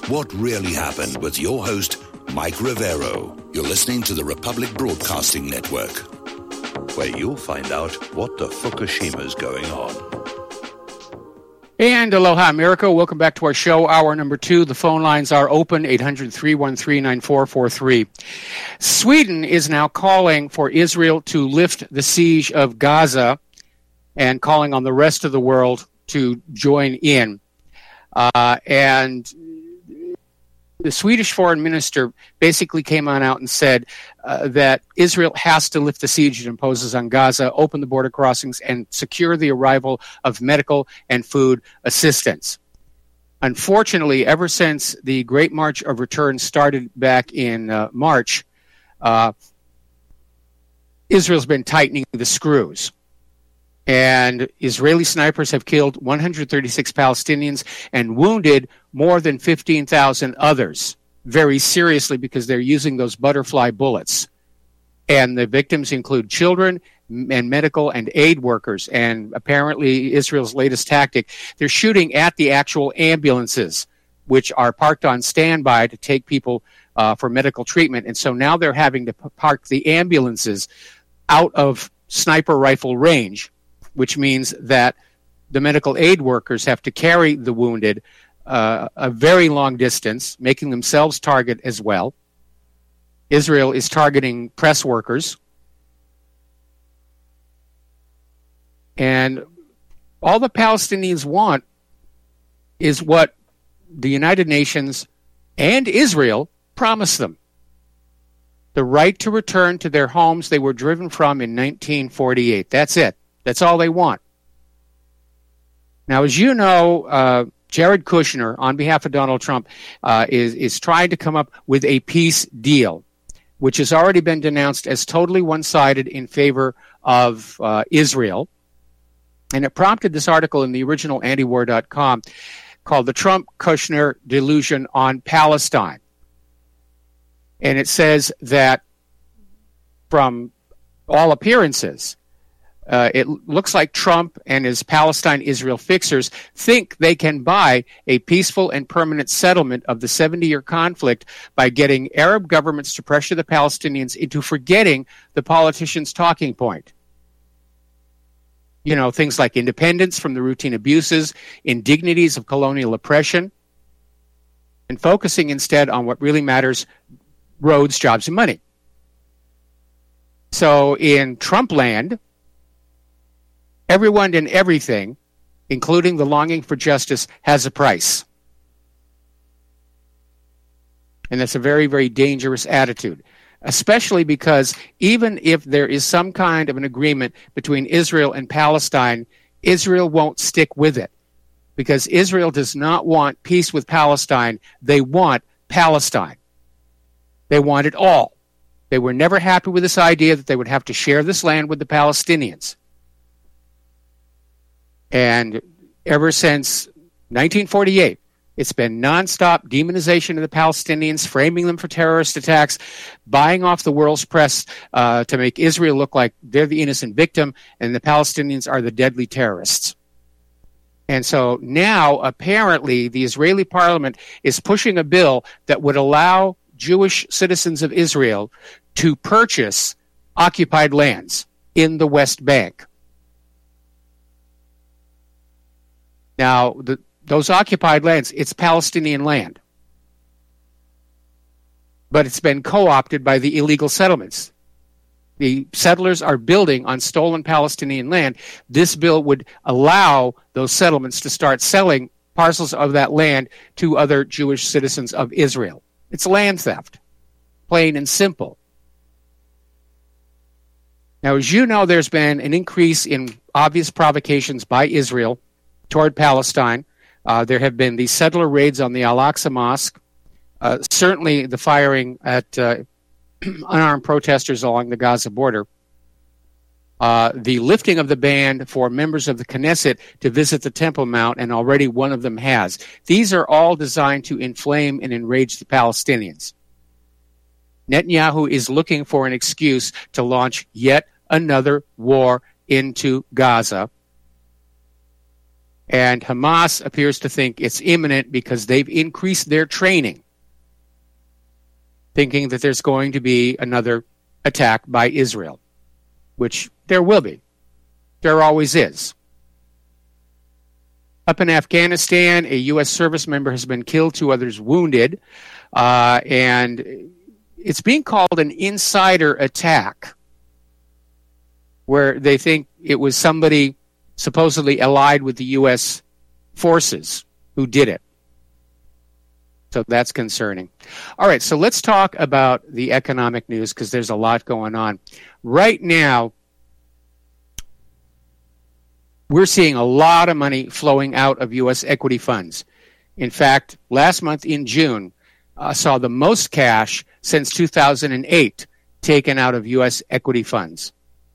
What Really Happened with your host, Mike Rivero. You're listening to the Republic Broadcasting Network, where you'll find out what the Fukushima's going on. And aloha, America. Welcome back to our show, hour number 2. The phone lines are open, 800-313-9443. Sweden is now calling for Israel to lift the siege of Gaza and calling on the rest of the world to join in. And the Swedish foreign minister basically came on out and said that Israel has to lift the siege it imposes on Gaza, open the border crossings, and secure the arrival of medical and food assistance. Unfortunately, ever since the Great March of Return started back in March, Israel's been tightening the screws. And Israeli snipers have killed 136 Palestinians and wounded more than 15,000 others very seriously because they're using those butterfly bullets. And the victims include children and medical and aid workers. And apparently Israel's latest tactic, they're shooting at the actual ambulances, which are parked on standby to take people for medical treatment. And so now they're having to park the ambulances out of sniper rifle range, which means that the medical aid workers have to carry the wounded a very long distance, making themselves target as well. Israel is targeting press workers. And all the Palestinians want is what the United Nations and Israel promised them: the right to return to their homes they were driven from in 1948. That's it. That's all they want. Now, as you know, Jared Kushner, on behalf of Donald Trump, is trying to come up with a peace deal, which has already been denounced as totally one-sided in favor of Israel. And it prompted this article in the original antiwar.com called The Trump-Kushner Delusion on Palestine. And it says that from all appearances, it looks like Trump and his Palestine-Israel fixers think they can buy a peaceful and permanent settlement of the 70-year conflict by getting Arab governments to pressure the Palestinians into forgetting the politicians' talking point. You know, things like independence from the routine abuses, indignities of colonial oppression, and focusing instead on what really matters: roads, jobs, and money. So in Trump land, everyone and everything, including the longing for justice, has a price. And that's a very, very dangerous attitude, especially because even if there is some kind of an agreement between Israel and Palestine, Israel won't stick with it, because Israel does not want peace with Palestine. They want Palestine. They want it all. They were never happy with this idea that they would have to share this land with the Palestinians. And ever since 1948, it's been nonstop demonization of the Palestinians, framing them for terrorist attacks, buying off the world's press to make Israel look like they're the innocent victim and the Palestinians are the deadly terrorists. And so now, apparently, the Israeli parliament is pushing a bill that would allow Jewish citizens of Israel to purchase occupied lands in the West Bank. Now, those occupied lands, it's Palestinian land. But it's been co-opted by the illegal settlements. The settlers are building on stolen Palestinian land. This bill would allow those settlements to start selling parcels of that land to other Jewish citizens of Israel. It's land theft, plain and simple. Now, as you know, there's been an increase in obvious provocations by Israel toward Palestine. There have been these settler raids on the Al-Aqsa Mosque, certainly the firing at unarmed protesters along the Gaza border, the lifting of the ban for members of the Knesset to visit the Temple Mount, and already one of them has. These are all designed to inflame and enrage the Palestinians. Netanyahu is looking for an excuse to launch yet another war into Gaza. And Hamas appears to think it's imminent because they've increased their training, thinking that there's going to be another attack by Israel, which there will be. There always is. Up in Afghanistan, a U.S. service member has been killed, 2 others wounded, and it's being called an insider attack, where they think it was somebody supposedly allied with the U.S. forces who did it. So that's concerning. All right, so let's talk about the economic news because there's a lot going on. Right now, we're seeing a lot of money flowing out of U.S. equity funds. In fact, last month in June, saw the most cash since 2008 taken out of U.S. equity funds.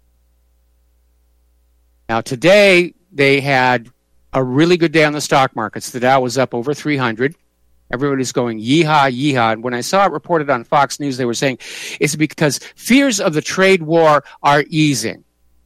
Now, today, they had a really good day on the stock markets. The Dow was up over 300. Everybody's going, yeehaw, yeehaw. And when I saw it reported on Fox News, they were saying it's because fears of the trade war are easing.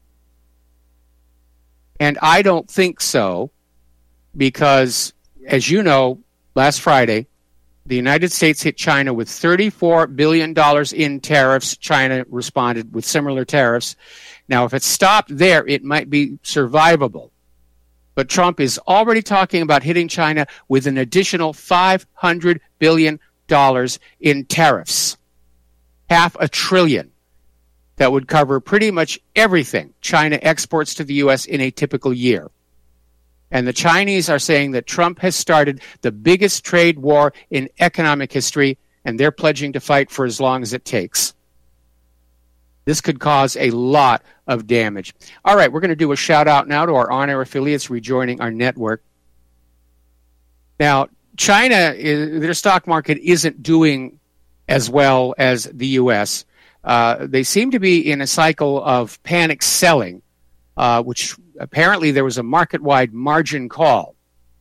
And I don't think so, because, as you know, last Friday, the United States hit China with $34 billion in tariffs. China responded with similar tariffs. Now, if it stopped there, it might be survivable. But Trump is already talking about hitting China with an additional $500 billion in tariffs. $500 billion. That would cover pretty much everything China exports to the U.S. in a typical year. And the Chinese are saying that Trump has started the biggest trade war in economic history, and they're pledging to fight for as long as it takes. This could cause a lot of damage. All right, we're going to do a shout-out now to our on-air affiliates rejoining our network. Now, China, their stock market isn't doing as well as the U.S. They seem to be in a cycle of panic selling, which apparently there was a market-wide margin call.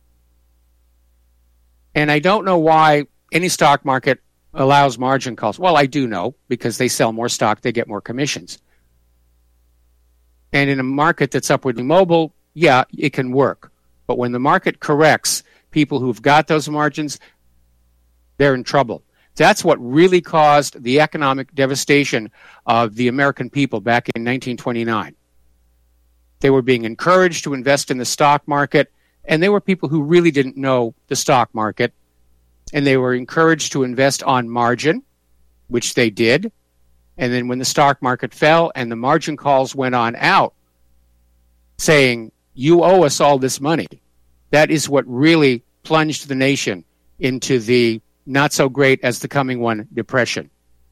And I don't know why any stock market allows margin calls. Well, I do know, because they sell more stock, they get more commissions. And in a market that's upwardly mobile, yeah, it can work. But when the market corrects, people who've got those margins, they're in trouble. That's what really caused the economic devastation of the American people back in 1929. They were being encouraged to invest in the stock market, and they were people who really didn't know the stock market, and they were encouraged to invest on margin, which they did. And then when the stock market fell and the margin calls went on out saying, you owe us all this money, that is what really plunged the nation into the not so great as the coming one depression.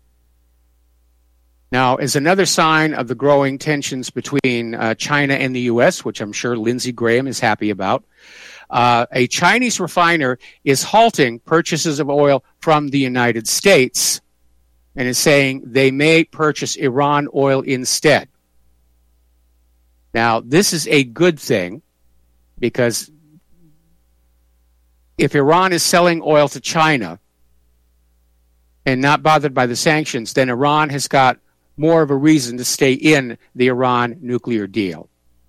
Now, as another sign of the growing tensions between China and the U.S., which I'm sure Lindsey Graham is happy about, a Chinese refiner is halting purchases of oil from the United States and is saying they may purchase Iran oil instead. Now, this is a good thing, because if Iran is selling oil to China and not bothered by the sanctions, then Iran has got more of a reason to stay in the Iran nuclear deal.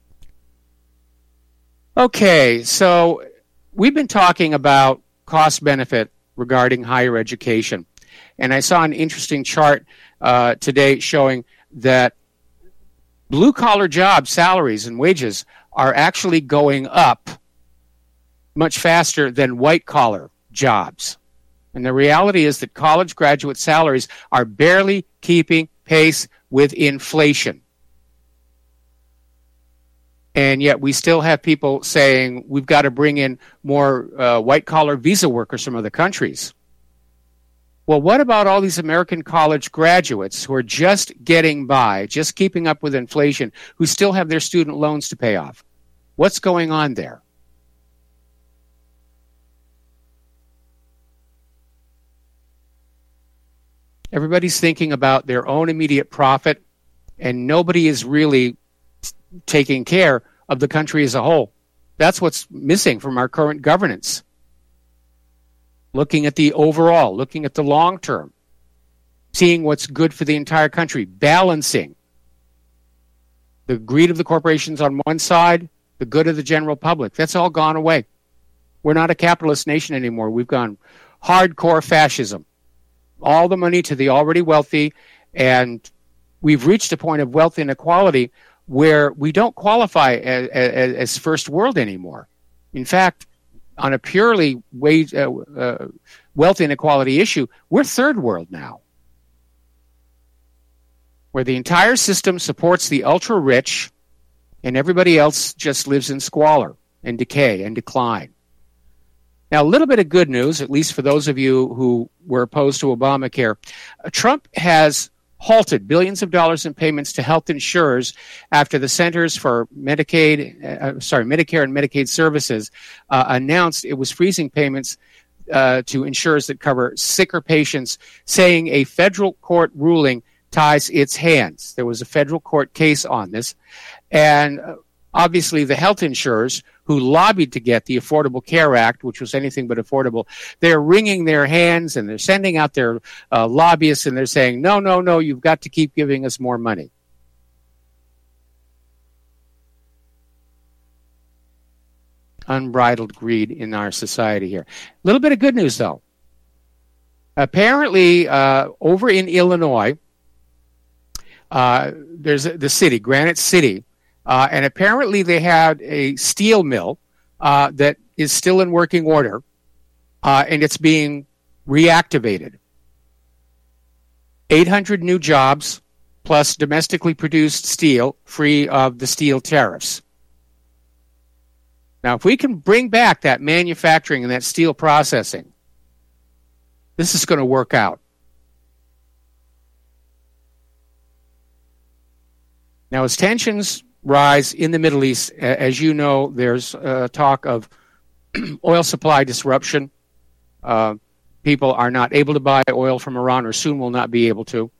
Okay, so we've been talking about cost-benefit regarding higher education. And I saw an interesting chart today showing that blue-collar job salaries and wages are actually going up much faster than white-collar jobs. And the reality is that college graduate salaries are barely keeping pace with inflation. And yet we still have people saying we've got to bring in more white-collar visa workers from other countries. Well, what about all these American college graduates who are just getting by, just keeping up with inflation, who still have their student loans to pay off? What's going on there? Everybody's thinking about their own immediate profit, and nobody is really taking care of the country as a whole. That's what's missing from our current governance. Looking at the overall, looking at the long term, seeing what's good for the entire country, balancing the greed of the corporations on one side, the good of the general public. That's all gone away. We're not a capitalist nation anymore. We've gone hardcore fascism. All the money to the already wealthy, and we've reached a point of wealth inequality where we don't qualify as first world anymore. In fact, on a purely wealth inequality issue, we're third world now, where the entire system supports the ultra-rich and everybody else just lives in squalor and decay and decline. Now, a little bit of good news, at least for those of you who were opposed to Obamacare. Trump has halted billions of dollars in payments to health insurers after the Centers for Medicare and Medicaid Services announced it was freezing payments to insurers that cover sicker patients, saying a federal court ruling ties its hands. There was a federal court case on this, and obviously the health insurers who lobbied to get the Affordable Care Act, which was anything but affordable, they're wringing their hands and they're sending out their lobbyists and they're saying, no, you've got to keep giving us more money. Unbridled greed in our society here. A little bit of good news, though. Apparently, over in Illinois, there's the city, Granite City, and apparently they had a steel mill that is still in working order, and it's being reactivated. 800 new jobs, plus domestically produced steel, free of the steel tariffs. Now, if we can bring back that manufacturing and that steel processing, this is going to work out. Now, as tensions rise in the Middle East, as you know, there's talk of oil supply disruption. People are not able to buy oil from Iran, or soon will not be able to.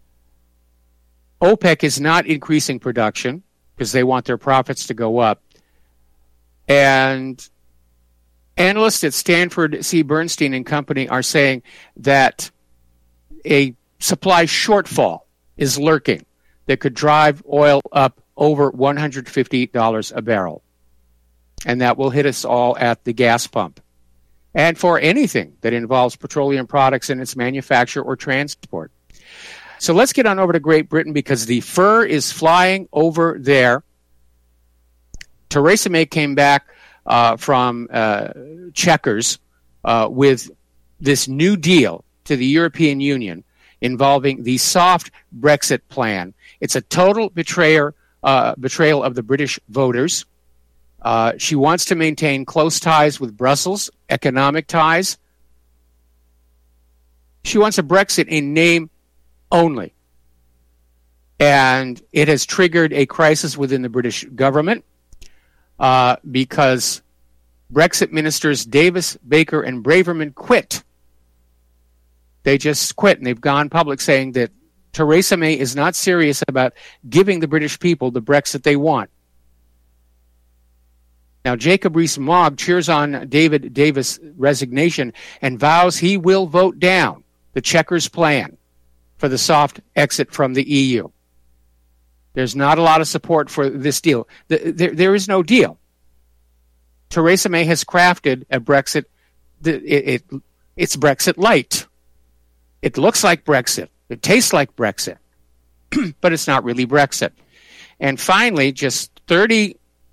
OPEC is not increasing production because they want their profits to go up. And analysts at Stanford C. Bernstein and Company are saying that a supply shortfall is lurking that could drive oil up over $150 a barrel. And that will hit us all at the gas pump. And for anything that involves petroleum products in its manufacture or transport. So let's get on over to Great Britain, because the fur is flying over there. Theresa May came back from Chequers with this new deal to the European Union involving the soft Brexit plan. It's a total betrayal of the British voters. She wants to maintain close ties with Brussels, economic ties. She wants a Brexit in name only. And it has triggered a crisis within the British government because Brexit ministers Davis, Baker, and Braverman quit. They just quit, and they've gone public saying that Theresa May is not serious about giving the British people the Brexit they want. Now, Jacob Rees-Mogg cheers on David Davis' resignation and vows he will vote down the Chequers plan for the soft exit from the EU. There's not a lot of support for this deal. There is no deal. Theresa May has crafted a Brexit. It's Brexit light. It looks like Brexit. It tastes like Brexit. But it's not really Brexit. And finally, just 30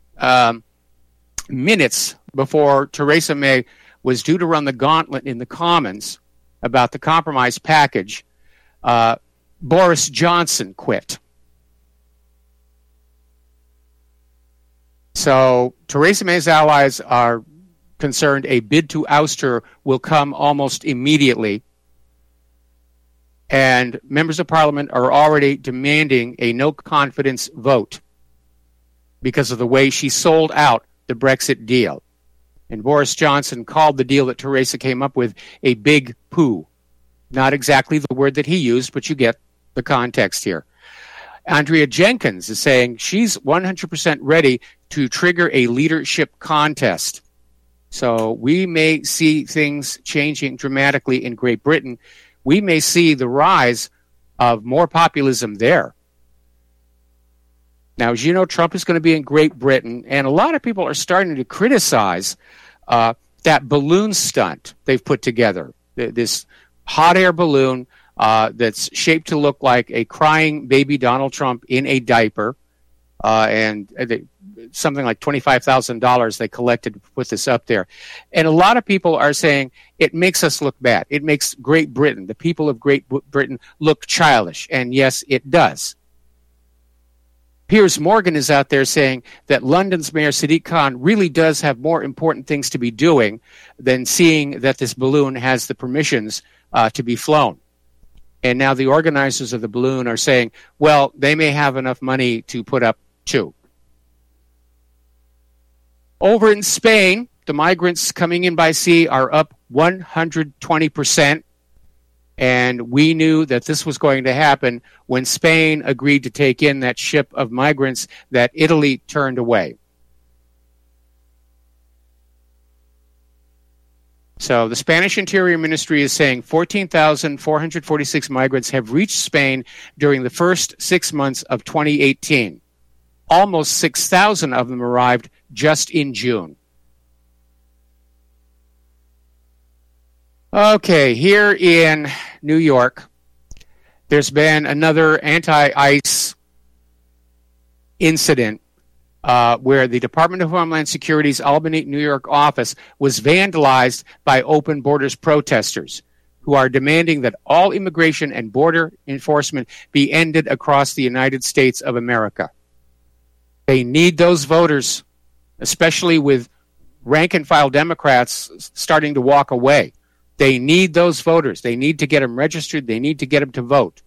minutes before Theresa May was due to run the gauntlet in the Commons about the compromise package, Boris Johnson quit. So Theresa May's allies are concerned a bid to oust her will come almost immediately. And members of Parliament are already demanding a no-confidence vote because of the way she sold out the Brexit deal. And Boris Johnson called the deal that Theresa came up with a big poo. Not exactly the word that he used, but you get the context here. Andrea Jenkins is saying she's 100% ready to trigger a leadership contest. So we may see things changing dramatically in Great Britain. We may see the rise of more populism there. Now, as you know, Trump is going to be in Great Britain, and a lot of people are starting to criticize that balloon stunt they've put together, this hot air balloon that's shaped to look like a crying baby Donald Trump in a diaper, and something like $25,000 they collected to put this up there. And a lot of people are saying it makes us look bad. It makes Great Britain, the people of Great Britain, look childish. And yes, it does. Piers Morgan is out there saying that London's Mayor Sadiq Khan really does have more important things to be doing than seeing that this balloon has the permissions to be flown. And now the organizers of the balloon are saying, well, they may have enough money to put up two. Over in Spain, the migrants coming in by sea are up 120%. And we knew that this was going to happen when Spain agreed to take in that ship of migrants that Italy turned away. So the Spanish Interior Ministry is saying 14,446 migrants have reached Spain during the first 6 months of 2018. Almost 6,000 of them arrived just in June. Okay, here in New York, there's been another anti-ICE incident where the Department of Homeland Security's Albany, New York office was vandalized by Open Borders protesters who are demanding that all immigration and border enforcement be ended across the United States of America. They need those voters, especially with rank-and-file Democrats starting to walk away. They need those voters. They need to get them registered. They need to get them to vote.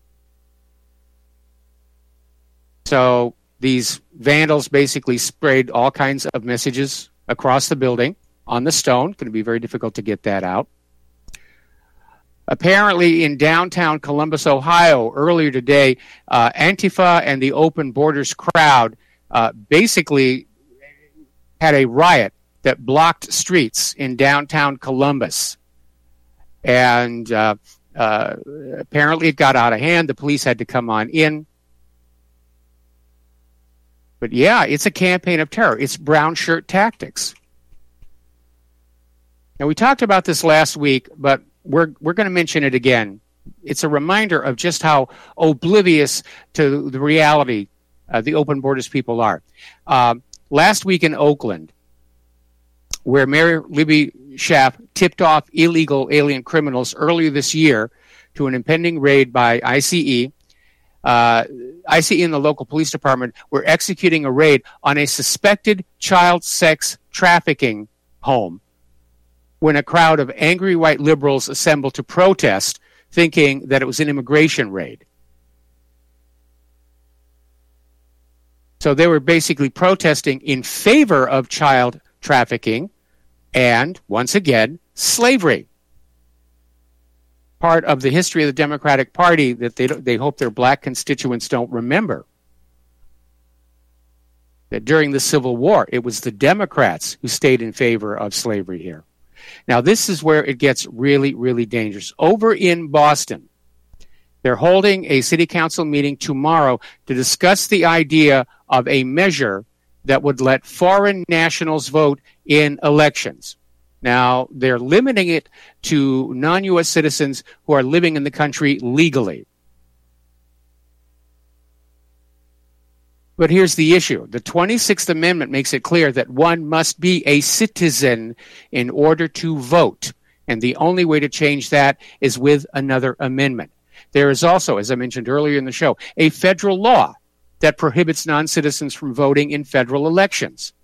So these vandals basically sprayed all kinds of messages across the building on the stone. It's going to be very difficult to get that out. Apparently in downtown Columbus, Ohio, earlier today, Antifa and the Open Borders crowd basically had a riot that blocked streets in downtown Columbus. And apparently it got out of hand. The police had to come on in. But yeah, it's a campaign of terror. It's brown shirt tactics. Now, we talked about this last week, but we're going to mention it again. It's a reminder of just how oblivious to the reality the Open Borders people are. Last week in Oakland, where Mayor Libby Schaaf tipped off illegal alien criminals earlier this year to an impending raid by ICE. ICE and the local police department were executing a raid on a suspected child sex trafficking home when a crowd of angry white liberals assembled to protest, thinking that it was an immigration raid. So they were basically protesting in favor of child trafficking and, once again, slavery. Part of the history of the Democratic Party that they hope their black constituents don't remember. That during the Civil War, it was the Democrats who stayed in favor of slavery here. Now, this is where it gets really, really dangerous. Over in Boston, they're holding a city council meeting tomorrow to discuss the idea of a measure that would let foreign nationals vote in elections. Now, they're limiting it to non-U.S. citizens who are living in the country legally. But here's the issue. The 26th Amendment makes it clear that one must be a citizen in order to vote. And the only way to change that is with another amendment. There is also, as I mentioned earlier in the show, a federal law that prohibits non-citizens from voting in federal elections.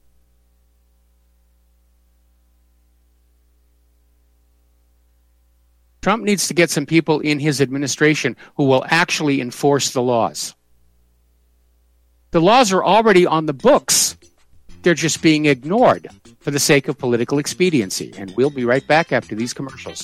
Trump needs to get some people in his administration who will actually enforce the laws. The laws are already on the books. They're just being ignored for the sake of political expediency. And we'll be right back after these commercials.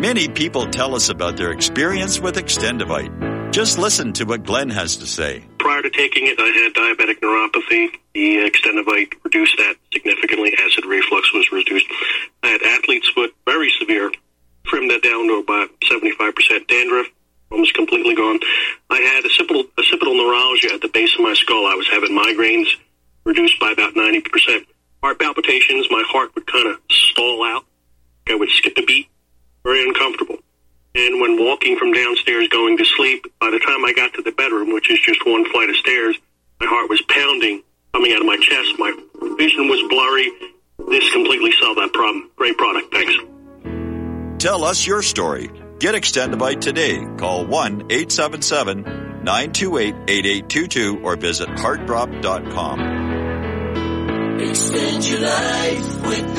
Many people tell us about their experience with Extendivite. Just listen to what Glenn has to say. Prior to taking it, I had diabetic neuropathy. The Extendivite reduced that significantly. Acid reflux was reduced. I had athlete's foot, very severe. Trimmed that down to about 75%. Dandruff, almost completely gone. I had occipital neuralgia at the base of my skull. I was having migraines, reduced by about 90%. Heart palpitations, my heart would kind of stall out. I would skip a beat. Very uncomfortable. And when walking from downstairs going to sleep, by the time I got to the bedroom, which is just one flight of stairs, my heart was pounding, coming out of my chest. My vision was blurry. This completely solved that problem. Great product. Thanks. Tell us your story. Get Extendivite today. Call 1-877-928-8822 or visit heartdrop.com. Extend your life with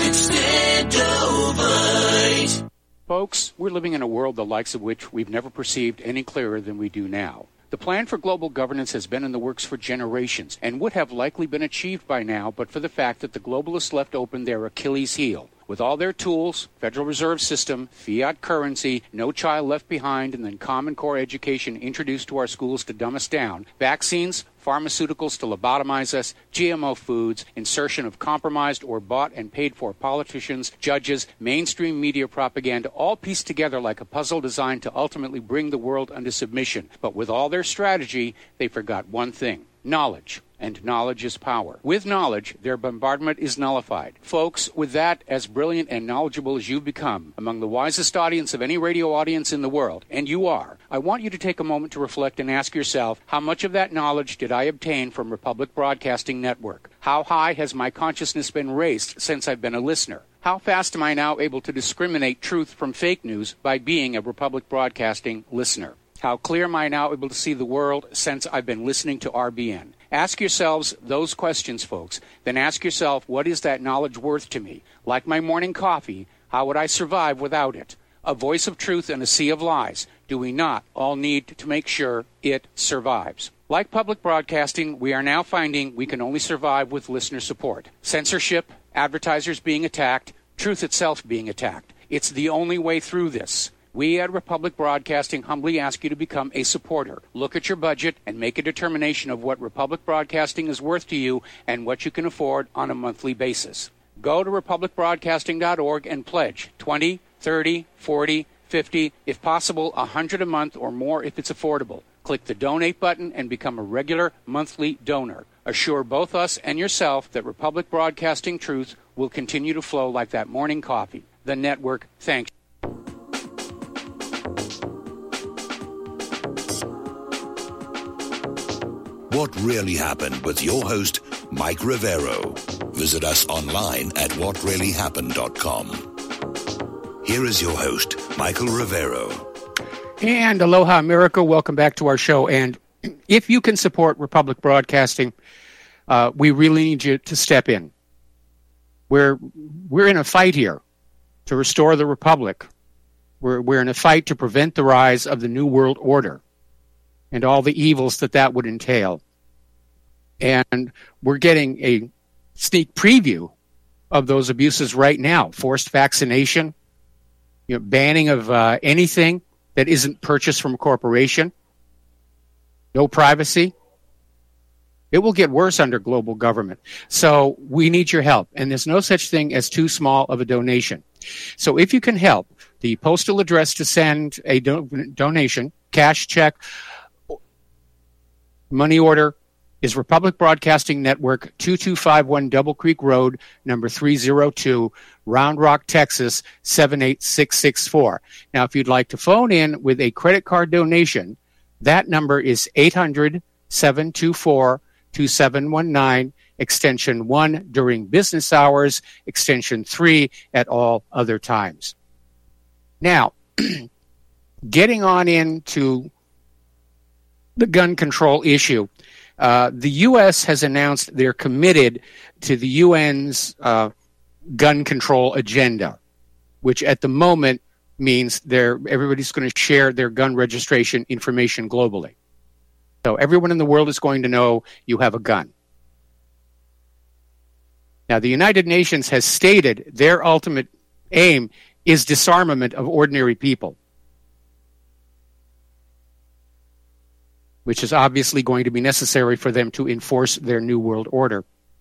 Extendivite. Folks, we're living in a world the likes of which we've never perceived any clearer than we do now. The plan for global governance has been in the works for generations and would have likely been achieved by now but for the fact that the globalists left open their Achilles heel. With all their tools, Federal Reserve System, fiat currency, no child left behind, and then Common Core education introduced to our schools to dumb us down, vaccines, pharmaceuticals to lobotomize us, GMO foods, insertion of compromised or bought and paid for politicians, judges, mainstream media propaganda, all pieced together like a puzzle designed to ultimately bring the world under submission. But with all their strategy, they forgot one thing: knowledge. And knowledge is power. With knowledge, their bombardment is nullified. Folks, with that, as brilliant and knowledgeable as you've become, among the wisest audience of any radio audience in the world, and you are, I want you to take a moment to reflect and ask yourself, how much of that knowledge did I obtain from Republic Broadcasting Network? How high has my consciousness been raised since I've been a listener? How fast am I now able to discriminate truth from fake news by being a Republic Broadcasting listener? How clear am I now able to see the world since I've been listening to RBN? Ask yourselves those questions, folks. Then ask yourself, what is that knowledge worth to me? Like my morning coffee, how would I survive without it? A voice of truth in a sea of lies. Do we not all need to make sure it survives? Like public broadcasting, we are now finding we can only survive with listener support. Censorship, advertisers being attacked, truth itself being attacked. It's the only way through this. We at Republic Broadcasting humbly ask you to become a supporter. Look at your budget and make a determination of what Republic Broadcasting is worth to you and what you can afford on a monthly basis. Go to republicbroadcasting.org and pledge $20, $30, $40, $50, if possible, $100 a month or more if it's affordable. Click the donate button and become a regular monthly donor. Assure both us and yourself that Republic Broadcasting truth will continue to flow like that morning coffee. The network thanks you. What Really Happened with your host, Mike Rivero. Visit us online at whatreallyhappened.com. Here is your host, Michael Rivero. And aloha, America. Welcome back to our show. And if you can support Republic Broadcasting, we really need you to step in. We're in a fight here to restore the Republic. We're in a fight to prevent the rise of the New World Order and all the evils that would entail. And we're getting a sneak preview of those abuses right now. Forced vaccination, banning of anything that isn't purchased from a corporation, no privacy. It will get worse under global government. So we need your help. And there's no such thing as too small of a donation. So if you can help, the postal address to send a donation, cash, check, money order, is Republic Broadcasting Network, 2251 Double Creek Road, number 302, Round Rock, Texas, 78664. Now, if you'd like to phone in with a credit card donation, that number is 800-724-2719, extension 1 during business hours, extension 3 at all other times. Now, getting on into the gun control issue, the U.S. has announced they're committed to the UN's gun control agenda, which at the moment means everybody's going to share their gun registration information globally. So everyone in the world is going to know you have a gun. Now, the United Nations has stated their ultimate aim is disarmament of ordinary people, which is obviously going to be necessary for them to enforce their New World Order.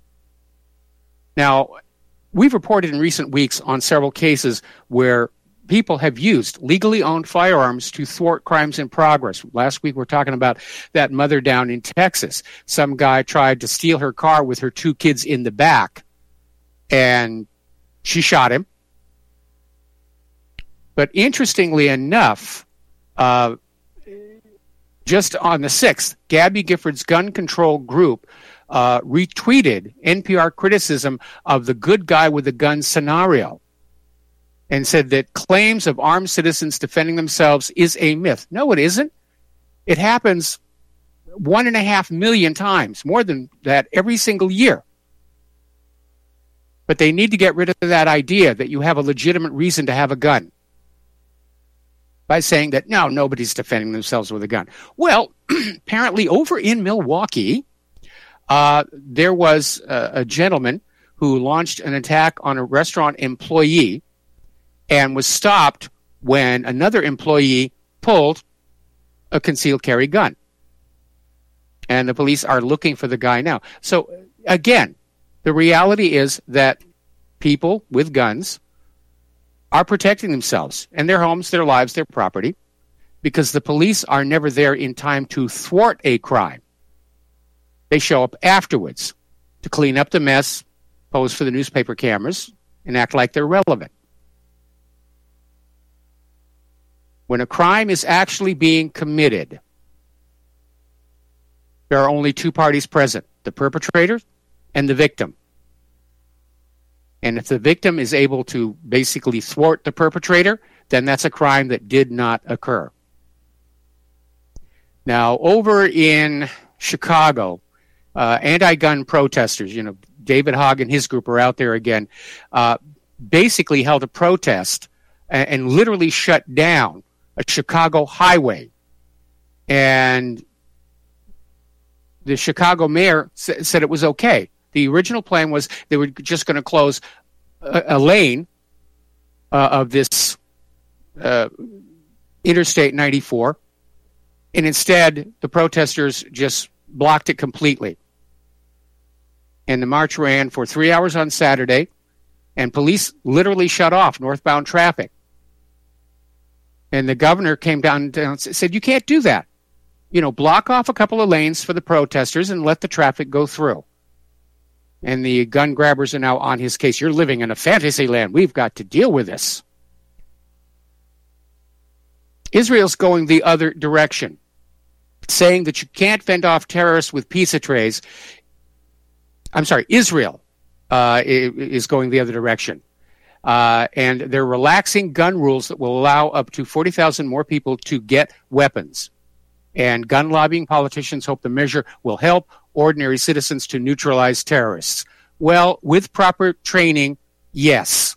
Now, we've reported in recent weeks on several cases where people have used legally owned firearms to thwart crimes in progress. Last week, we were talking about that mother down in Texas. Some guy tried to steal her car with her 2 kids in the back, and she shot him. But interestingly enough, just on the 6th, Gabby Gifford's gun control group retweeted NPR criticism of the good guy with a gun scenario and said that claims of armed citizens defending themselves is a myth. No, it isn't. It happens 1.5 million times, more than that, every single year. But they need to get rid of that idea that you have a legitimate reason to have a gun by saying that, no, nobody's defending themselves with a gun. Well, apparently over in Milwaukee, there was a gentleman who launched an attack on a restaurant employee and was stopped when another employee pulled a concealed carry gun. And the police are looking for the guy now. So, again, the reality is that people with guns are protecting themselves and their homes, their lives, their property, because the police are never there in time to thwart a crime. They show up afterwards to clean up the mess, pose for the newspaper cameras, and act like they're relevant. When a crime is actually being committed, there are only 2 parties present, the perpetrator and the victim. And if the victim is able to basically thwart the perpetrator, then that's a crime that did not occur. Now, over in Chicago, anti-gun protesters, David Hogg and his group are out there again, basically held a protest and literally shut down a Chicago highway. And the Chicago mayor said it was okay. The original plan was they were just going to close a lane of this Interstate 94, and instead the protesters just blocked it completely. And the march ran for 3 hours on Saturday, and police literally shut off northbound traffic. And the governor came down and said, you can't do that. Block off a couple of lanes for the protesters and let the traffic go through. And the gun grabbers are now on his case. You're living in a fantasy land. We've got to deal with this. Israel's going the other direction, saying that you can't fend off terrorists with pizza trays. I'm sorry, Israel is going the other direction. And they're relaxing gun rules that will allow up to 40,000 more people to get weapons. And gun lobbying politicians hope the measure will help ordinary citizens to neutralize terrorists. Well, with proper training, yes.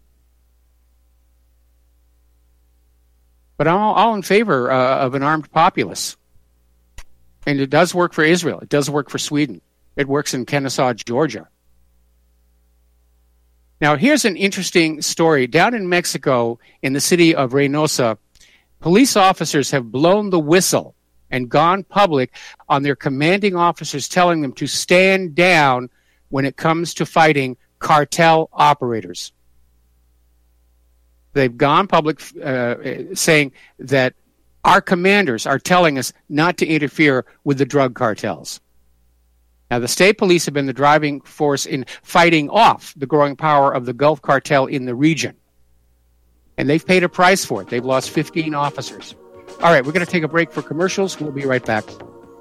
But I'm all in favor of an armed populace. And it does work for Israel. It does work for Sweden. It works in Kennesaw, Georgia. Now, here's an interesting story. Down in Mexico, in the city of Reynosa, police officers have blown the whistle and gone public on their commanding officers telling them to stand down when it comes to fighting cartel operators. They've gone public saying that our commanders are telling us not to interfere with the drug cartels. Now, the state police have been the driving force in fighting off the growing power of the Gulf Cartel in the region. And they've paid a price for it. They've lost 15 officers. All right, we're going to take a break for commercials. We'll be right back.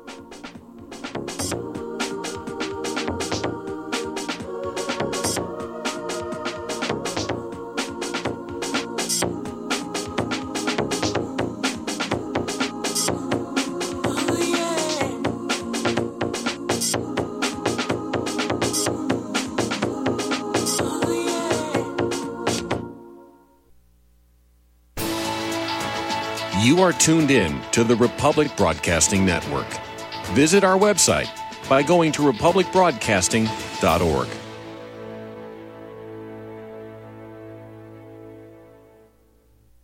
You are tuned in to the Republic Broadcasting Network. Visit our website by going to republicbroadcasting.org.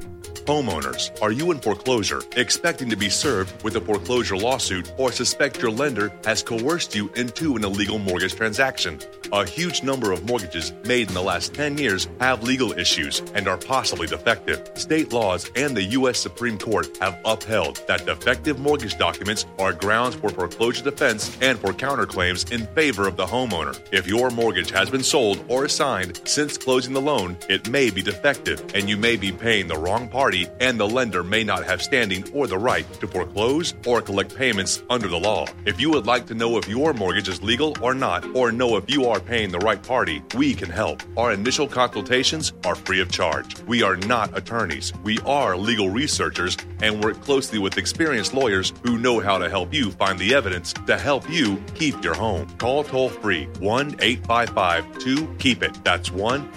Homeowners, are you in foreclosure, expecting to be served with a foreclosure lawsuit, or suspect your lender has coerced you into an illegal mortgage transaction? A huge number of mortgages made in the last 10 years have legal issues and are possibly defective. State laws and the U.S. Supreme Court have upheld that defective mortgage documents are grounds for foreclosure defense and for counterclaims in favor of the homeowner. If your mortgage has been sold or assigned since closing the loan, it may be defective and you may be paying the wrong party, and the lender may not have standing or the right to foreclose or collect payments under the law. If you would like to know if your mortgage is legal or not, or know if you are paying the right party, we can help. Our initial consultations are free of charge. We are not attorneys. We are legal researchers and work closely with experienced lawyers who know how to help you find the evidence to help you keep your home. Call toll-free 1-855-2-KEEP-IT. That's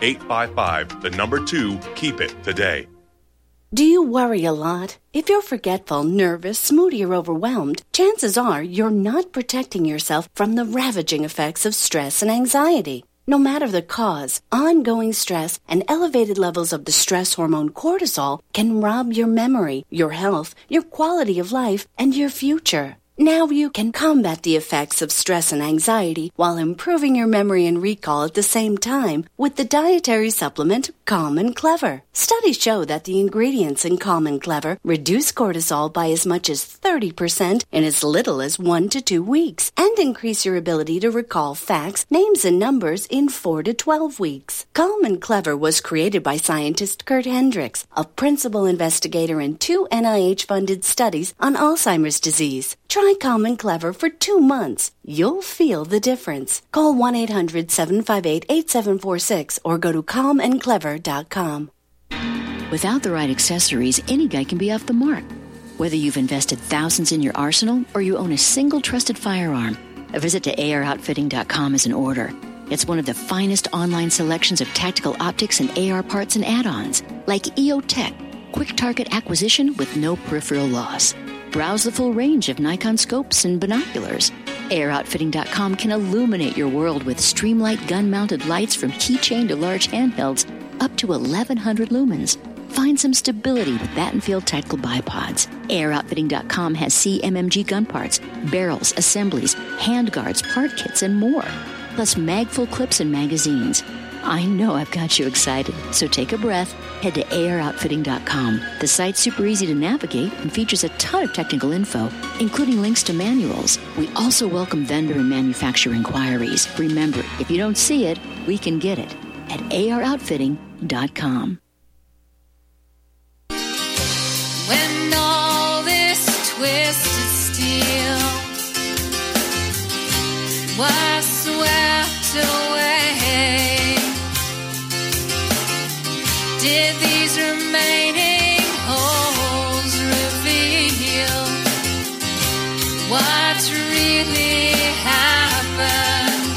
1-855-2-KEEP-IT today. Do you worry a lot? If you're forgetful, nervous, moody, or overwhelmed, chances are you're not protecting yourself from the ravaging effects of stress and anxiety. No matter the cause, ongoing stress and elevated levels of the stress hormone cortisol can rob your memory, your health, your quality of life, and your future. Now you can combat the effects of stress and anxiety while improving your memory and recall at the same time with the dietary supplement Calm and Clever. Studies show that the ingredients in Calm and Clever reduce cortisol by as much as 30% in as little as 1 to 2 weeks and increase your ability to recall facts, names, and numbers in 4 to 12 weeks. Calm and Clever was created by scientist Kurt Hendricks, a principal investigator in 2 NIH-funded studies on Alzheimer's disease. Try Calm and Clever for 2 months. You'll feel the difference. Call 1-800-758-8746 or go to calmandclever.com. Without the right accessories, any guy can be off the mark. Whether you've invested thousands in your arsenal or you own a single trusted firearm, a visit to AROutfitting.com is in order. It's one of the finest online selections of tactical optics and AR parts and add-ons, like EOTech, quick target acquisition with no peripheral loss. Browse the full range of Nikon scopes and binoculars. AROutfitting.com can illuminate your world with Streamlight gun-mounted lights from keychain to large handhelds up to 1,100 lumens. Find some stability with Battenfield tactical bipods. AROutfitting.com has CMMG gun parts, barrels, assemblies, handguards, part kits, and more. Plus mag-full clips and magazines. I know I've got you excited, so take a breath. Head to AROutfitting.com. The site's super easy to navigate and features a ton of technical info, including links to manuals. We also welcome vendor and manufacturer inquiries. Remember, if you don't see it, we can get it at AROutfitting.com. When all this twisted steel was swept away, did these remaining holes reveal what really happened?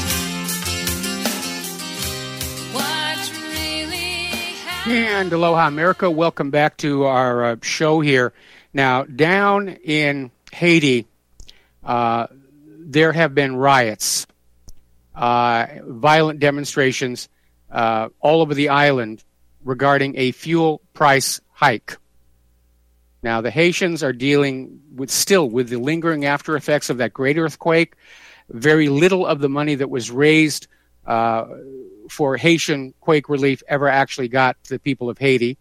What really happened? And aloha, America. Welcome back to our show here. Now, down in Haiti, there have been riots, violent demonstrations all over the island regarding a fuel price hike. Now, the Haitians are dealing with the lingering after effects of that great earthquake. Very little of the money that was raised for Haitian quake relief ever actually got to the people of Haiti.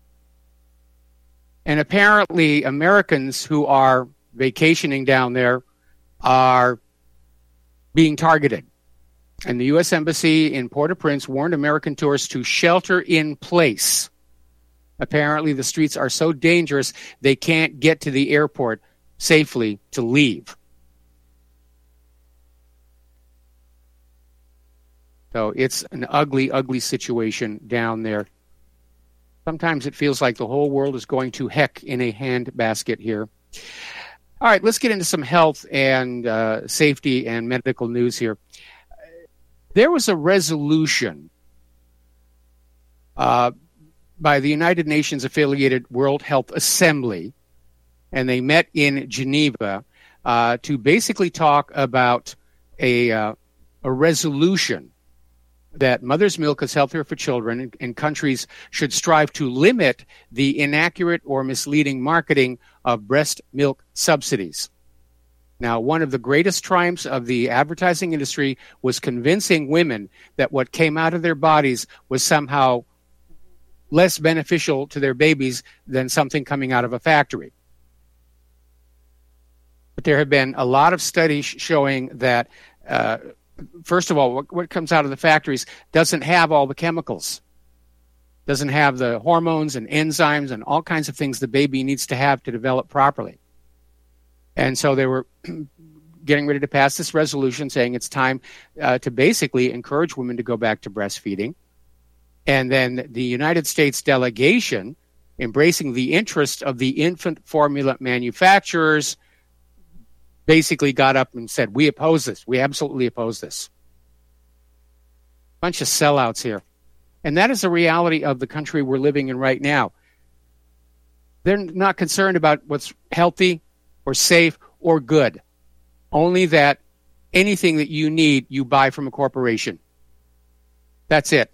And apparently, Americans who are vacationing down there are being targeted. And the U.S. Embassy in Port-au-Prince warned American tourists to shelter in place. Apparently, the streets are so dangerous they can't get to the airport safely to leave. So it's an ugly, ugly situation down there. Sometimes it feels like the whole world is going to heck in a handbasket here. All right, let's get into some health and safety and medical news here. There was a resolution by the United Nations affiliated World Health Assembly, and they met in Geneva to basically talk about a resolution that mother's milk is healthier for children, and countries should strive to limit the inaccurate or misleading marketing of breast milk subsidies. Now, one of the greatest triumphs of the advertising industry was convincing women that what came out of their bodies was somehow less beneficial to their babies than something coming out of a factory. But there have been a lot of studies showing that, first of all, what comes out of the factories doesn't have all the chemicals, doesn't have the hormones and enzymes and all kinds of things the baby needs to have to develop properly. And so they were getting ready to pass this resolution saying it's time to basically encourage women to go back to breastfeeding. And then the United States delegation, embracing the interest of the infant formula manufacturers, basically got up and said, we oppose this. We absolutely oppose this. Bunch of sellouts here. And that is the reality of the country we're living in right now. They're not concerned about what's healthy or safe or good. Only that anything that you need, you buy from a corporation. That's it.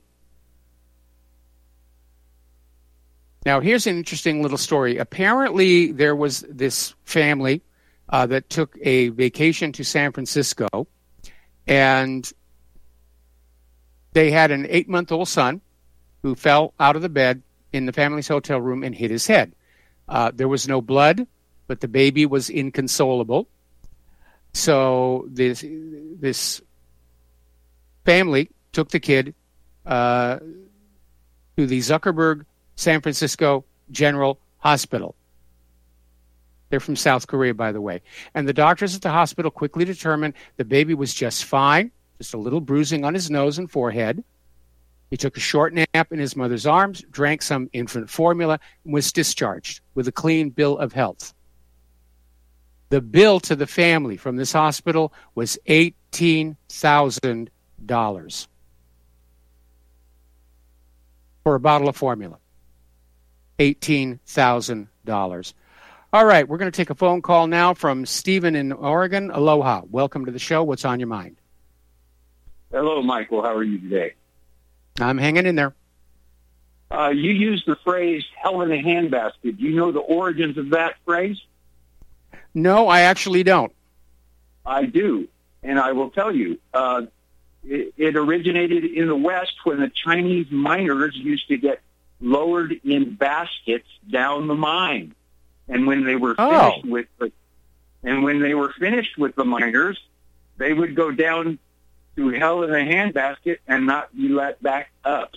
Now, here's an interesting little story. Apparently, there was this family that took a vacation to San Francisco, and they had an 8-month-old son who fell out of the bed in the family's hotel room and hit his head. There was no blood, but the baby was inconsolable. So this family took the kid to the Zuckerberg San Francisco General Hospital. They're from South Korea, by the way. And the doctors at the hospital quickly determined the baby was just fine, just a little bruising on his nose and forehead. He took a short nap in his mother's arms, drank some infant formula, and was discharged with a clean bill of health. The bill to the family from this hospital was $18,000 for a bottle of formula. $18,000. All right, we're going to take a phone call now from Stephen in Oregon. Aloha. Welcome to the show. What's on your mind? Hello, Michael. How are you today? I'm hanging in there. You used the phrase hell in a handbasket. Do you know the origins of that phrase? No, I actually don't. I do, and I will tell you. It originated in the West when the Chinese miners used to get lowered in baskets down the mine. And when they were finished with the miners, they would go down to hell in a handbasket and not be let back up.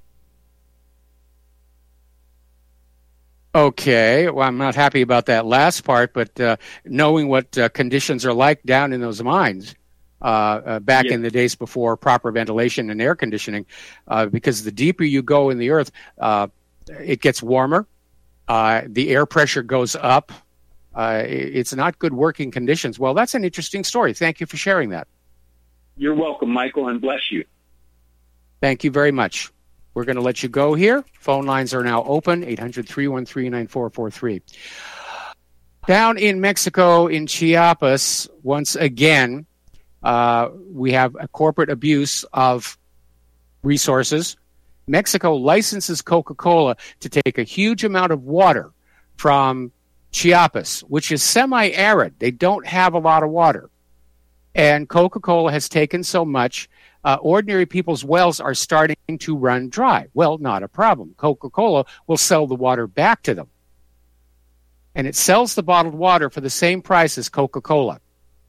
Okay, well, I'm not happy about that last part, but knowing what conditions are like down in those mines back in the days before proper ventilation and air conditioning, because the deeper you go in the earth, it gets warmer. The air pressure goes up. It's not good working conditions. Well, that's an interesting story. Thank you for sharing that. You're welcome, Michael, and bless you. Thank you very much. We're going to let you go here. Phone lines are now open, 800-313-9443. Down in Mexico, in Chiapas, once again, we have a corporate abuse of resources. Mexico licenses Coca-Cola to take a huge amount of water from Chiapas, which is semi-arid. They don't have a lot of water. And Coca-Cola has taken so much, ordinary people's wells are starting to run dry. Well, not a problem. Coca-Cola will sell the water back to them. And it sells the bottled water for the same price as Coca-Cola.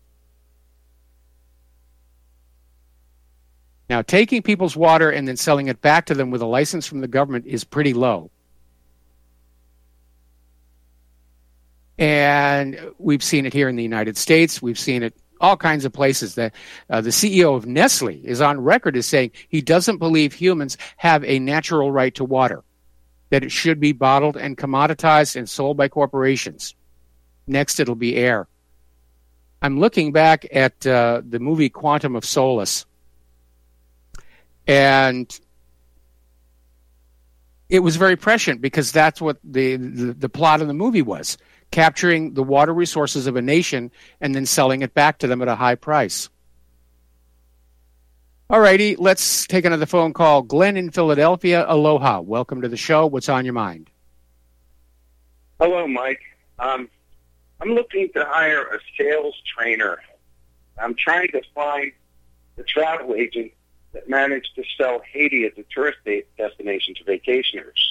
Now, taking people's water and then selling it back to them with a license from the government is pretty low. And we've seen it here in the United States. We've seen it all kinds of places. The CEO of Nestle is on record as saying he doesn't believe humans have a natural right to water, that it should be bottled and commoditized and sold by corporations. Next, it'll be air. I'm looking back at the movie Quantum of Solace, and it was very prescient because that's what the plot of the movie was. Capturing the water resources of a nation and then selling it back to them at a high price. All righty, let's take another phone call. Glenn in Philadelphia, aloha. Welcome to the show. What's on your mind? Hello, Mike. I'm looking to hire a sales trainer. I'm trying to find the travel agent that managed to sell Haiti as a tourist destination to vacationers.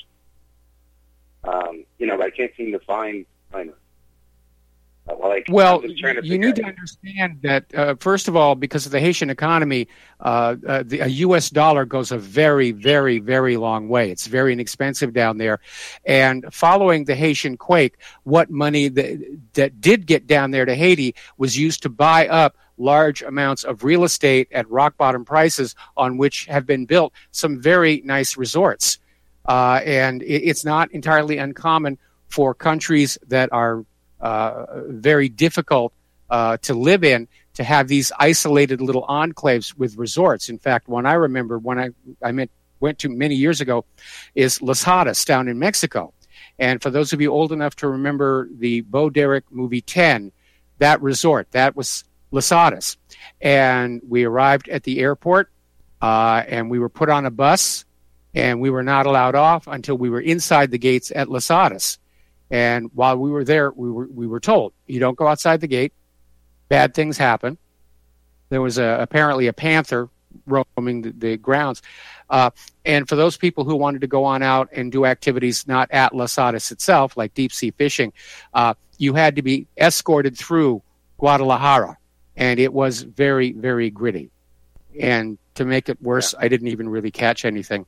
I can't seem to find them. Well, you need to understand that, first of all, because of the Haitian economy, a U.S. dollar goes a very, very, very long way. It's very inexpensive down there. And following the Haitian quake, what money that did get down there to Haiti was used to buy up large amounts of real estate at rock-bottom prices on which have been built some very nice resorts. And it's not entirely uncommon for countries that are very difficult to live in to have these isolated little enclaves with resorts. In fact, one I remember when I went to many years ago is Los Hadas down in Mexico. And for those of you old enough to remember the Bo Derek movie 10, that resort, that was Los Hadas. And we arrived at the airport and we were put on a bus and we were not allowed off until we were inside the gates at Los Hadas. And while we were there, we were told, you don't go outside the gate. Bad things happen. There was apparently a panther roaming the grounds. And for those people who wanted to go on out and do activities not at Los Hadas itself, like deep-sea fishing, you had to be escorted through Guadalajara. And it was very, very gritty. And to make it worse, I didn't even really catch anything.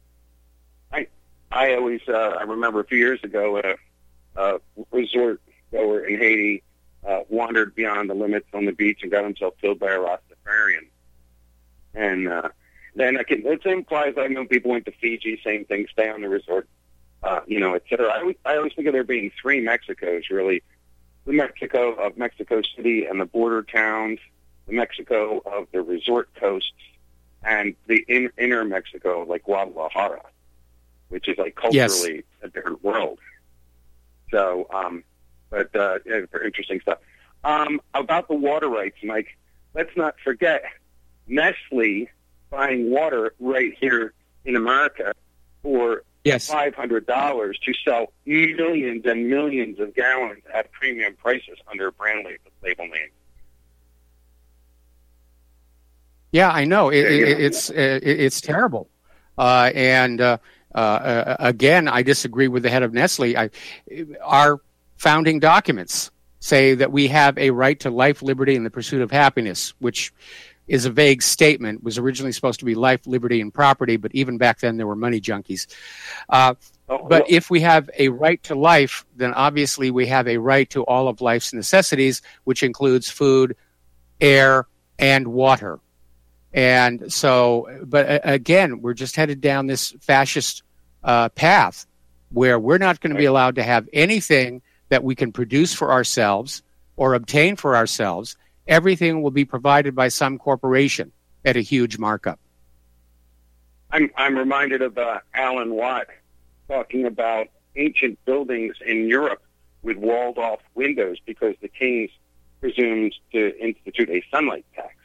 I always, I remember a few years ago, resort goer in Haiti wandered beyond the limits on the beach and got himself killed by a Rastafarian. And then it implies I know people went to Fiji, same thing, stay on the resort, et cetera. I always think of there being three Mexicos, really. The Mexico of Mexico City and the border towns, the Mexico of the resort coasts, and the inner Mexico, like Guadalajara, which is like culturally a different world. So, for interesting stuff. About the water rights, Mike, let's not forget Nestle buying water right here in America for $500 to sell millions and millions of gallons at premium prices under a brand label name. Yeah, I know. It's terrible. Again, I disagree with the head of Nestle. Our founding documents say that we have a right to life, liberty, and the pursuit of happiness, which is a vague statement. It was originally supposed to be life, liberty, and property, but even back then there were money junkies. But if we have a right to life, then obviously we have a right to all of life's necessities, which includes food, air, and water. And so, but again, we're just headed down this fascist path where we're not going to be allowed to have anything that we can produce for ourselves or obtain for ourselves. Everything will be provided by some corporation at a huge markup. I'm reminded of Alan Watt talking about ancient buildings in Europe with walled-off windows because the kings presumed to institute a sunlight tax.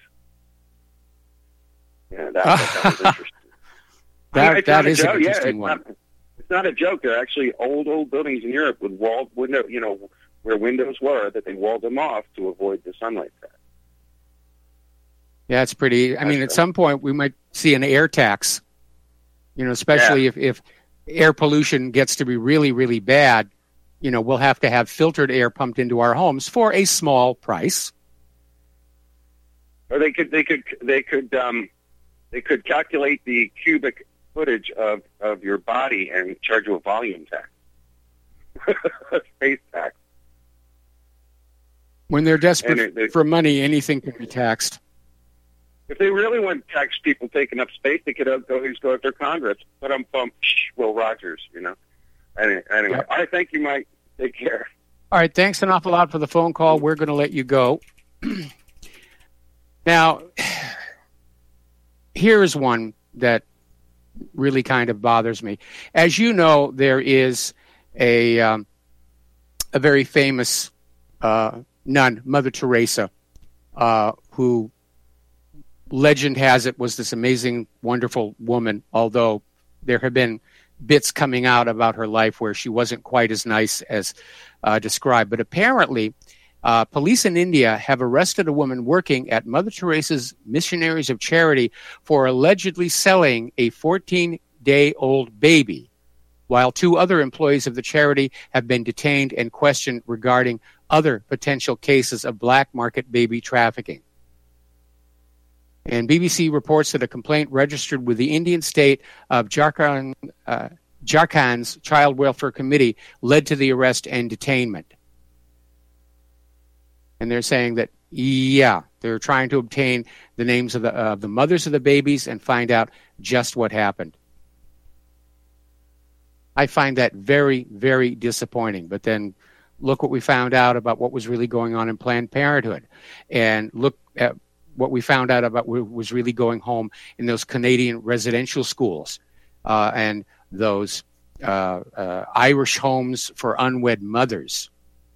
Yeah, that was interesting. that is an interesting one. It's not a joke. They're actually old buildings in Europe with walled window, where windows were, that they walled them off to avoid the sunlight tax. Yeah, it's pretty. I mean, at some point we might see an air tax. Especially if air pollution gets to be really, really bad. We'll have to have filtered air pumped into our homes for a small price. Or they could calculate the cubic footage of your body and charge you a volume tax, a space tax. When they're desperate for money, anything can be taxed. If they really want to tax people taking up space, they could go after Congress. But Will Rogers, Anyway, All right, thank you, Mike. Take care. All right, thanks an awful lot for the phone call. We're going to let you go. Now, here's one that really kind of bothers me. As you know, there is a very famous nun, Mother Teresa, who legend has it, was this amazing, wonderful woman, although there have been bits coming out about her life where she wasn't quite as nice as described. But apparently, police in India have arrested a woman working at Mother Teresa's Missionaries of Charity for allegedly selling a 14-day-old baby, while 2 other employees of the charity have been detained and questioned regarding other potential cases of black market baby trafficking. And BBC reports that a complaint registered with the Indian state of Jharkhand's Child Welfare Committee led to the arrest and detainment. And they're saying that, they're trying to obtain the names of the mothers of the babies and find out just what happened. I find that very, very disappointing. But then look what we found out about what was really going on in Planned Parenthood. And look at what we found out about what was really going home in those Canadian residential schools and those Irish homes for unwed mothers.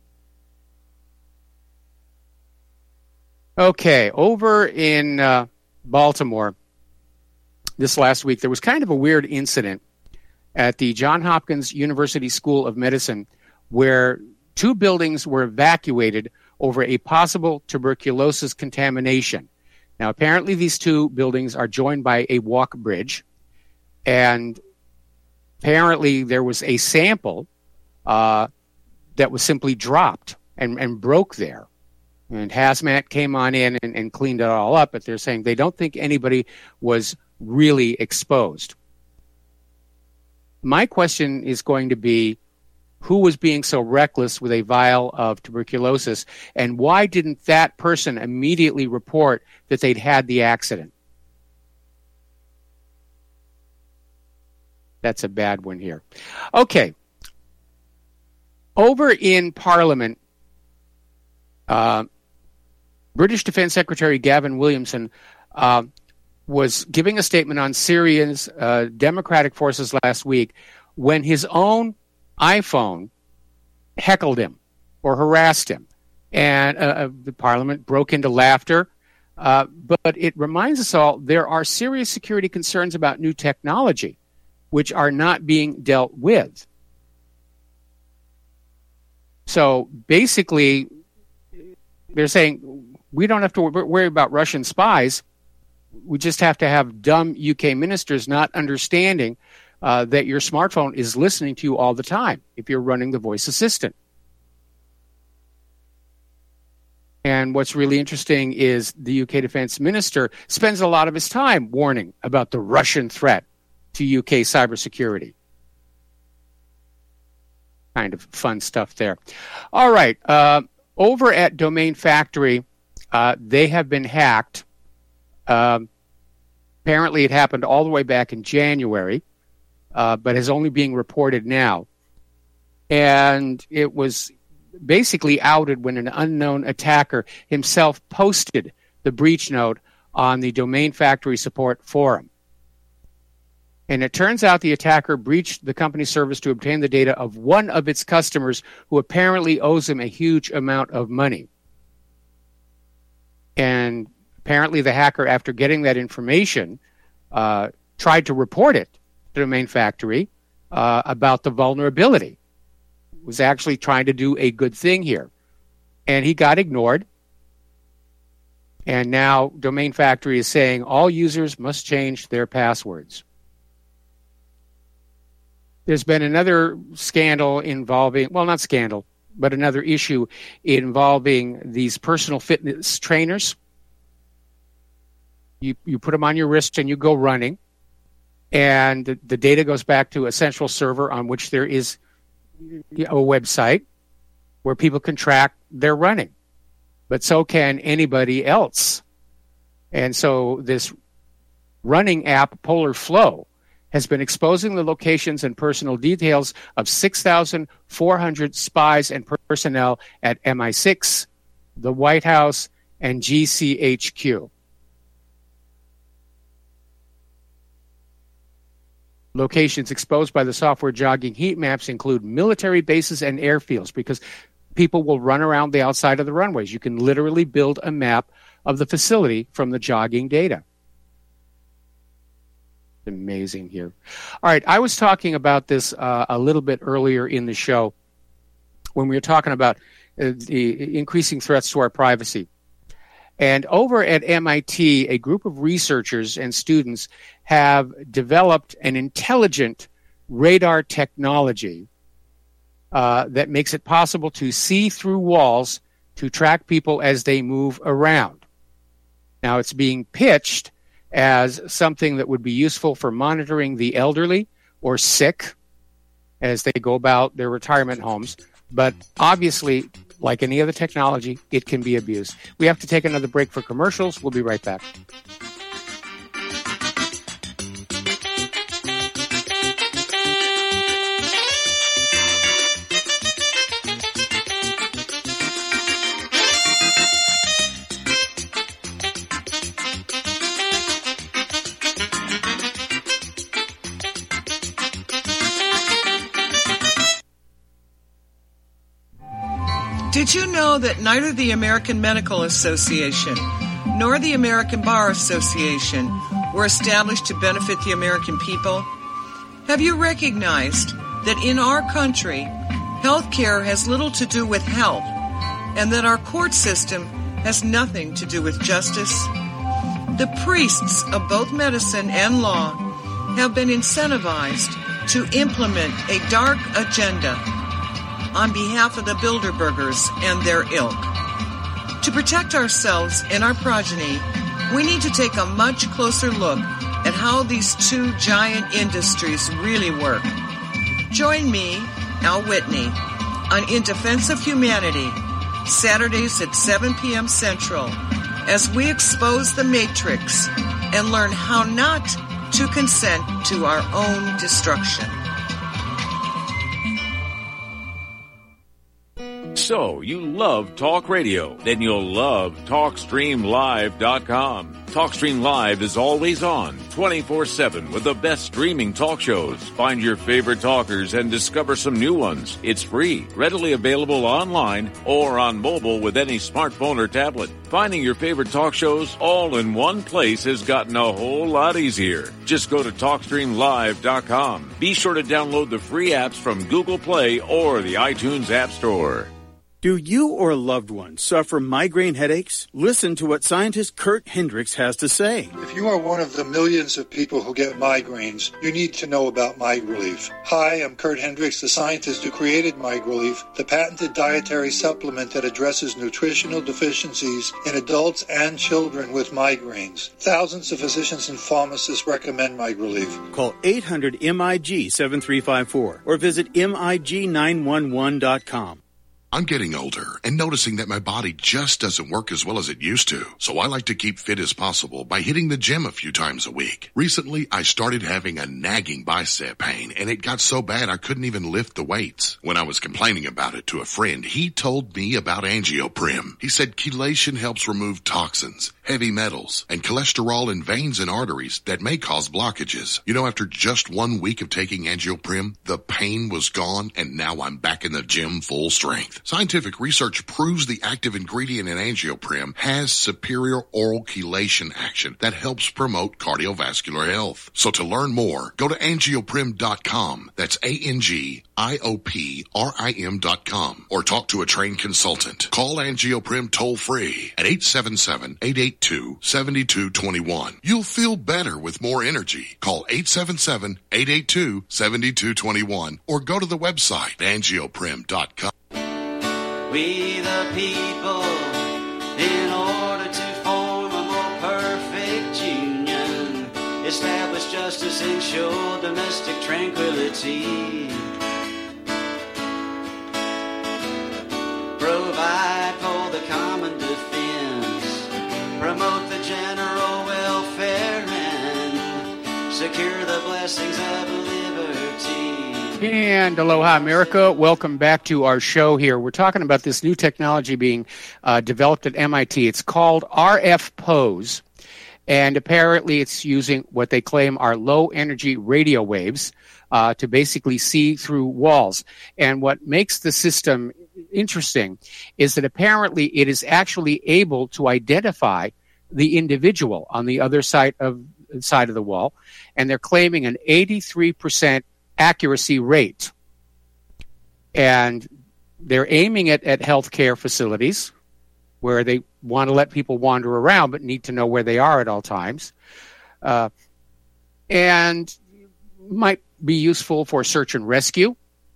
Okay, over in Baltimore this last week, there was kind of a weird incident at the Johns Hopkins University School of Medicine where 2 buildings were evacuated over a possible tuberculosis contamination. Now, apparently these 2 buildings are joined by a walk bridge, and apparently there was a sample that was simply dropped and broke there. And Hazmat came on in and cleaned it all up, but they're saying they don't think anybody was really exposed. My question is going to be, who was being so reckless with a vial of tuberculosis, and why didn't that person immediately report that they'd had the accident? That's a bad one here. Okay. Over in Parliament, British Defense Secretary Gavin Williamson was giving a statement on Syria's democratic forces last week when his own iPhone heckled him or harassed him. And the Parliament broke into laughter. But it reminds us all there are serious security concerns about new technology, which are not being dealt with. So basically, they're saying we don't have to worry about Russian spies. We just have to have dumb UK ministers not understanding that your smartphone is listening to you all the time if you're running the voice assistant. And what's really interesting is the UK defense minister spends a lot of his time warning about the Russian threat to UK cybersecurity. Kind of fun stuff there. All right. Over at Domain Factory, they have been hacked. Apparently it happened all the way back in January, but is only being reported now. And it was basically outed when an unknown attacker himself posted the breach note on the Domain Factory support forum. And it turns out the attacker breached the company service to obtain the data of one of its customers who apparently owes him a huge amount of money. And apparently the hacker, after getting that information, tried to report it to Domain Factory about the vulnerability. Was actually trying to do a good thing here. And he got ignored. And now Domain Factory is saying all users must change their passwords. There's been another scandal involving, well, not scandal, but another issue involving these personal fitness trainers. You put them on your wrist and you go running. And the data goes back to a central server on which there is a website where people can track their running. But so can anybody else. And so this running app, Polar Flow, has been exposing the locations and personal details of 6,400 spies and personnel at MI6, the White House, and GCHQ. Locations exposed by the software jogging heat maps include military bases and airfields because people will run around the outside of the runways. You can literally build a map of the facility from the jogging data. Amazing here. All right, I was talking about this a little bit earlier in the show when we were talking about the increasing threats to our privacy. And over at MIT, a group of researchers and students have developed an intelligent radar technology that makes it possible to see through walls to track people as they move around. Now, it's being pitched as something that would be useful for monitoring the elderly or sick as they go about their retirement homes. But obviously, like any other technology, it can be abused. We have to take another break for commercials. We'll be right back. Did you know that neither the American Medical Association nor the American Bar Association were established to benefit the American people? Have you recognized that in our country, health care has little to do with health, and that our court system has nothing to do with justice? The priests of both medicine and law have been incentivized to implement a dark agenda on behalf of the Bilderbergers and their ilk. To protect ourselves and our progeny, we need to take a much closer look at how these two giant industries really work. Join me, Al Whitney, on In Defense of Humanity, Saturdays at 7 p.m. Central, as we expose the Matrix and learn how not to consent to our own destruction. So, you love talk radio? Then you'll love TalkStreamLive.com. TalkStream Live is always on, 24/7 with the best streaming talk shows. Find your favorite talkers and discover some new ones. It's free, readily available online or on mobile with any smartphone or tablet. Finding your favorite talk shows all in one place has gotten a whole lot easier. Just go to TalkStreamLive.com. Be sure to download the free apps from Google Play or the iTunes App Store. Do you or a loved one suffer migraine headaches? Listen to what scientist Kurt Hendricks has to say. If you are one of the millions of people who get migraines, you need to know about MigRelief. Hi, I'm Kurt Hendricks, the scientist who created MigRelief, the patented dietary supplement that addresses nutritional deficiencies in adults and children with migraines. Thousands of physicians and pharmacists recommend MigRelief. Call 800-MIG-7354 or visit MIG911.com. I'm getting older and noticing that my body just doesn't work as well as it used to. So I like to keep fit as possible by hitting the gym a few times a week. Recently, I started having a nagging bicep pain, and it got so bad I couldn't even lift the weights. When I was complaining about it to a friend, he told me about Angioprim. He said chelation helps remove toxins, heavy metals, and cholesterol in veins and arteries that may cause blockages. You know, after just 1 week of taking Angioprim, the pain was gone, and now I'm back in the gym full strength. Scientific research proves the active ingredient in Angioprim has superior oral chelation action that helps promote cardiovascular health. So to learn more, go to Angioprim.com. That's ANGIOPRIM.com. Or talk to a trained consultant. Call Angioprim toll-free at 877-882-7221. You'll feel better with more energy. Call 877-882-7221 or go to the website Angioprim.com. We the people, in order to form a more perfect union, establish justice, ensure domestic tranquility, provide for the common defense, promote the general welfare, and secure the blessings of liberty. And aloha, America. Welcome back to our show here. We're talking about this new technology being developed at MIT. It's called RF-POSE, and apparently it's using what they claim are low-energy radio waves to basically see through walls. And what makes the system interesting is that apparently it is actually able to identify the individual on the other side of the wall, and they're claiming an 83% accuracy rate. And they're aiming it at healthcare facilities where they want to let people wander around but need to know where they are at all times. And might be useful for search and rescue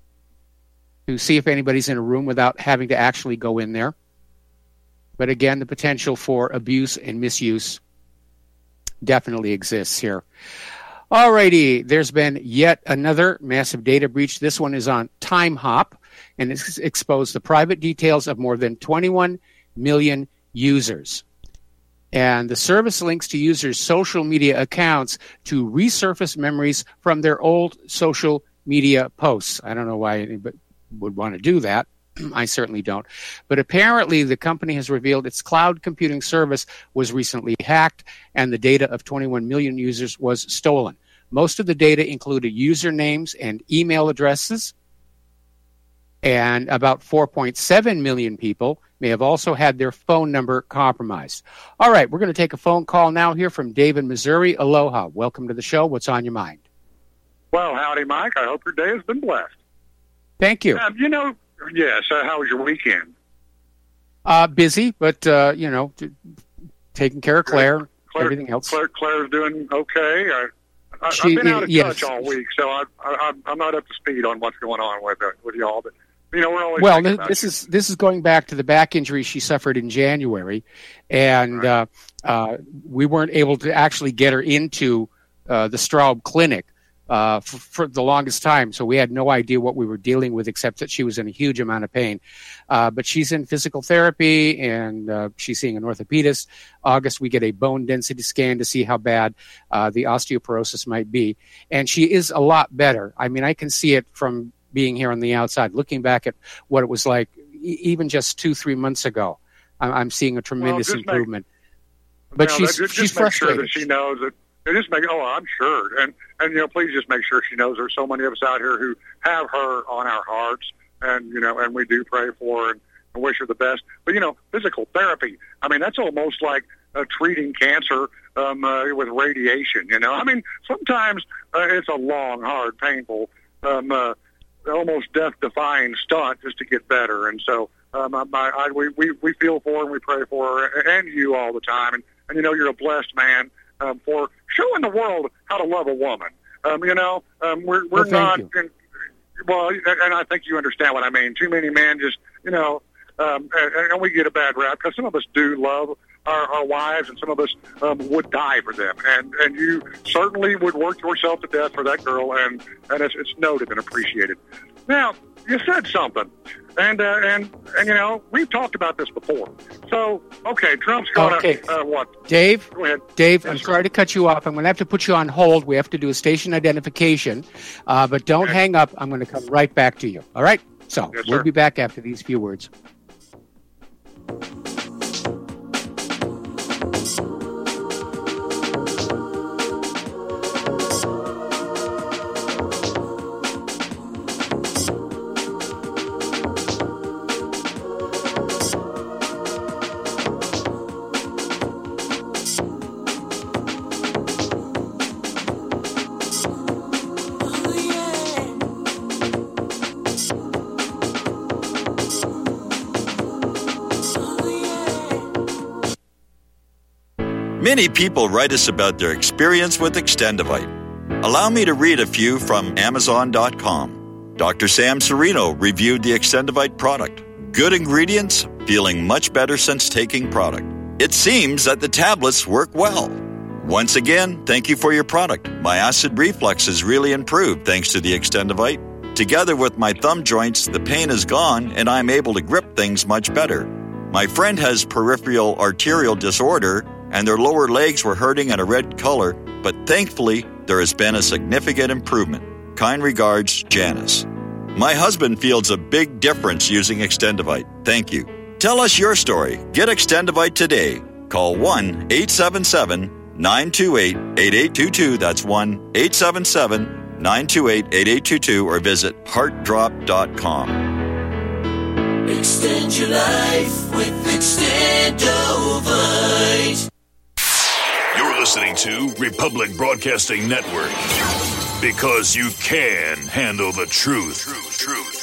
to see if anybody's in a room without having to actually go in there. But again, the potential for abuse and misuse definitely exists here. Alrighty, there's been yet another massive data breach. This one is on TimeHop, and it's exposed the private details of more than 21 million users. And the service links to users' social media accounts to resurface memories from their old social media posts. I don't know why anybody would want to do that. I certainly don't. But apparently the company has revealed its cloud computing service was recently hacked and the data of 21 million users was stolen. Most of the data included usernames and email addresses, and about 4.7 million people may have also had their phone number compromised. All right, we're going to take a phone call now here from Dave in Missouri. Aloha. Welcome to the show. What's on your mind? Well, howdy, Mike. I hope your day has been blessed. Thank you. Yes, how was your weekend? Busy, but, taking care of Claire, everything else. Claire's doing okay. I've been out of touch all week, so I'm not up to speed on what's going on with y'all. But we're always this is going back to the back injury she suffered in January, and right. We weren't able to actually get her into the Straub Clinic for the longest time, so we had no idea what we were dealing with, except that she was in a huge amount of pain. But she's in physical therapy, and she's seeing an orthopedist. August, we get a bone density scan to see how bad the osteoporosis might be. And she is a lot better. I mean, I can see it from being here on the outside. Looking back at what it was like even just 2-3 months ago, I'm seeing a tremendous improvement. But she's frustrated. Sure that she knows that. I'm sure. And please just make sure she knows there's so many of us out here who have her on our hearts, and we do pray for her and wish her the best. But, physical therapy, I mean, that's almost like treating cancer with radiation, I mean, sometimes it's a long, hard, painful, almost death-defying stunt just to get better. And so we feel for her and we pray for her and you all the time. And you're a blessed man. For showing the world how to love a woman. We're not, and I think you understand what I mean. Too many men just, and we get a bad rap because some of us do love our wives, and some of us would die for them. And you certainly would work yourself to death for that girl, and it's noted and appreciated. Now, you said something, and we've talked about this before. So, okay, Trump's going to, what? Dave? Go ahead. Dave, Yes, I'm sorry to cut you off. I'm going to have to put you on hold. We have to do a station identification, but don't hang up. I'm going to come right back to you. All right? So, we'll be back after these few words. Many people write us about their experience with Extendivite. Allow me to read a few from Amazon.com. Dr. Sam Serino reviewed the Extendivite product. Good ingredients, feeling much better since taking product. It seems that the tablets work well. Once again, thank you for your product. My acid reflux has really improved thanks to the Extendivite. Together with my thumb joints, the pain is gone and I'm able to grip things much better. My friend has peripheral arterial disorder and their lower legs were hurting in a red color, but thankfully, there has been a significant improvement. Kind regards, Janice. My husband feels a big difference using Extendivite. Thank you. Tell us your story. Get Extendivite today. Call 1-877-928-8822. That's 1-877-928-8822 or visit heartdrop.com. Extend your life with Extendovite. You're listening to Republic Broadcasting Network. Because you can handle the truth.